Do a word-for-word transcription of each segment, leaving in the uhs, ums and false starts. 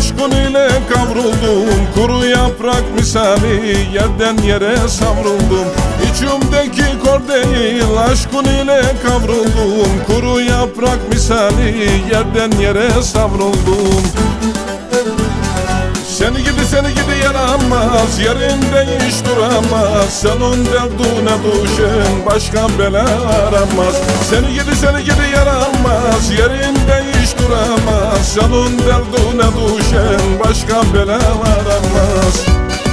aşkın ile kavruldum, kuru yaprak misali yerden yere savruldum. İçimdeki kor değil, aşkın ile kavruldum, kuru yaprak misali yerden yere savruldum. Seni gidi seni gidi yaramaz, yerinde hiç duramaz. Senin derdine düşen başka bela aramaz. Seni gidi seni gidi yaramaz, yerinde hiç duramaz. Senin derdine düşen başka bela aramaz.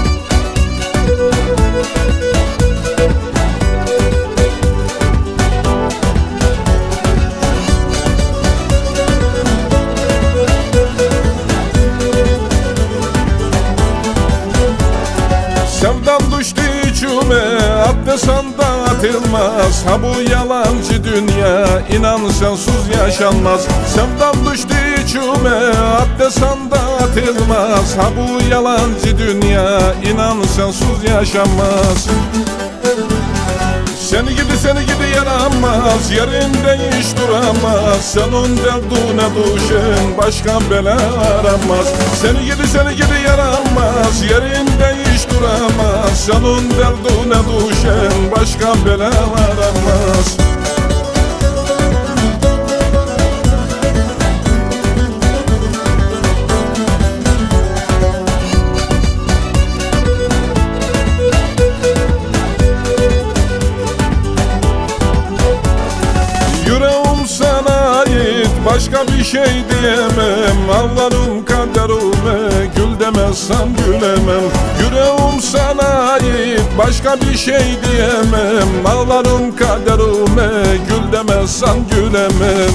Sevdam düştü içime, abdestan da atılmaz. Ha bu yalancı dünya, inan sensiz yaşanmaz. Sevdam düştü içime, abdestan da atılmaz. Ha bu yalancı dünya, inan sensiz yaşanmaz. Seni gidi seni gidi yaramaz, yerinde hiç duramaz. Senin derdine düşen başka bela aramaz. Seni gidi seni gidi yaramaz, yerinde hiç duramaz. Senin derdine düşen başka bela aramaz. Yüreğim sana ait, başka bir şey diyemem. Ağlarım kaderime, gül demezsem gülemem. Yüreğim sana ait, başka bir şey diyemem. Ağlarım kaderime, gül demezsem gülemem.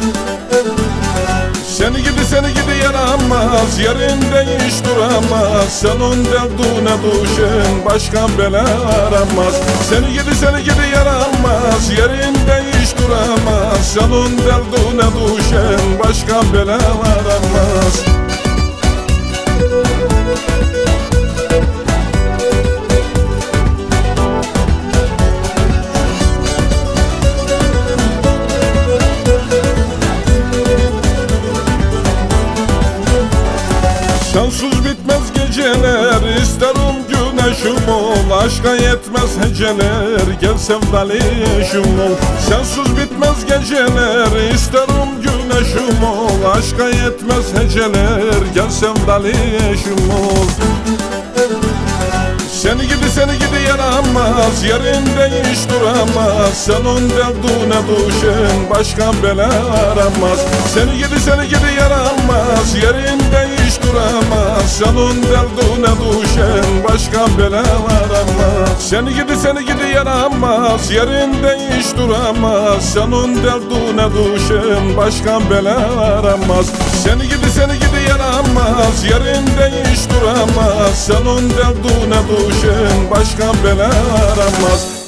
Seni gidi seni gidi yaramaz, yerinde hiç duramaz. Senin derdine düşen başka bela aramaz. Seni gidi seni gidi yaramaz, yerinde hiç duramaz. Senin derdine düşen başka bela aramaz. Sensiz bitmez geceler, isterim güneşim ol. Aşka yetmez heceler, gel sevdalı eşim ol. Sensiz bitmez geceler, isterim güneşim ol. Aşka yetmez heceler, gel sevdalı eşim ol. Seni gidi seni gidi yaramaz, yerinde hiç duramaz. Senin derdine düşen başka bela aramaz. Seni gidi seni gidi yaramaz, yerinde hiç duramaz. Senin derdine düşen başka bela aramaz. Seni gidi seni gidi yaramaz, yerinde hiç duramaz. Senin derdine düşen başka bela aramaz. Seni gidi seni gidi yaramaz, yerinde hiç duramaz. Senin derdine düşen başka bela aramaz.